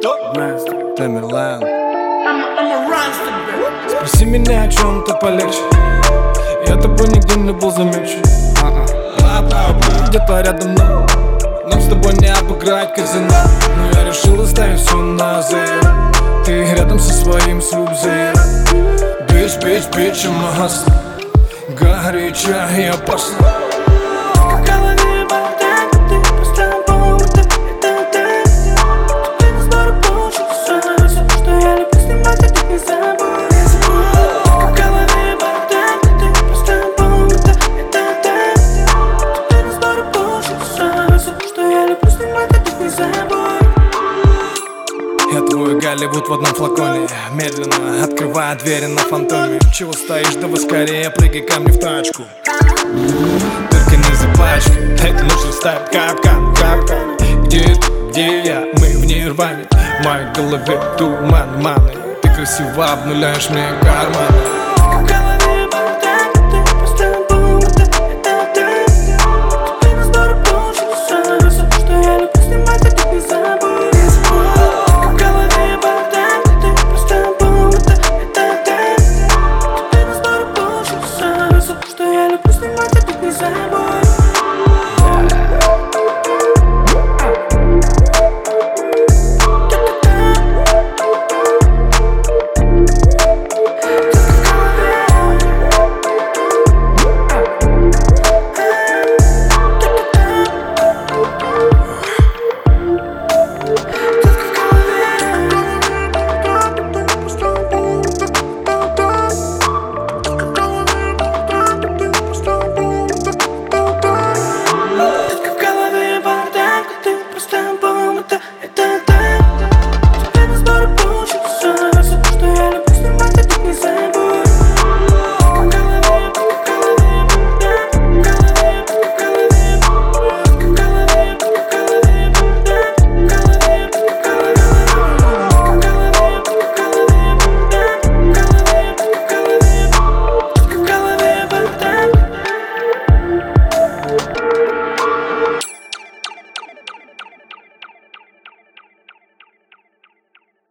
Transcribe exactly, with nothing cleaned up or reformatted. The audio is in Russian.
Тамерлан. Спроси меня о чем-то полегче, я тобой нигде не был замечен. Где-то рядом, но нам с тобой не обыграть казино. Но я решил оставить все на заир. Ты рядом со своим слюбзеем. Бич, бич, бич, масса горяча и опасна. Я твой Голливуд в одном флаконе, медленно открывая двери на фантоме. Чего стоишь, давай скорее прыгай ко мне в тачку. Только не запачкай, эта ночь растает капкан, капкан. Где ты, где я, мы в нирване. В моей голове туман, маны. Ты красиво обнуляешь мне карманы.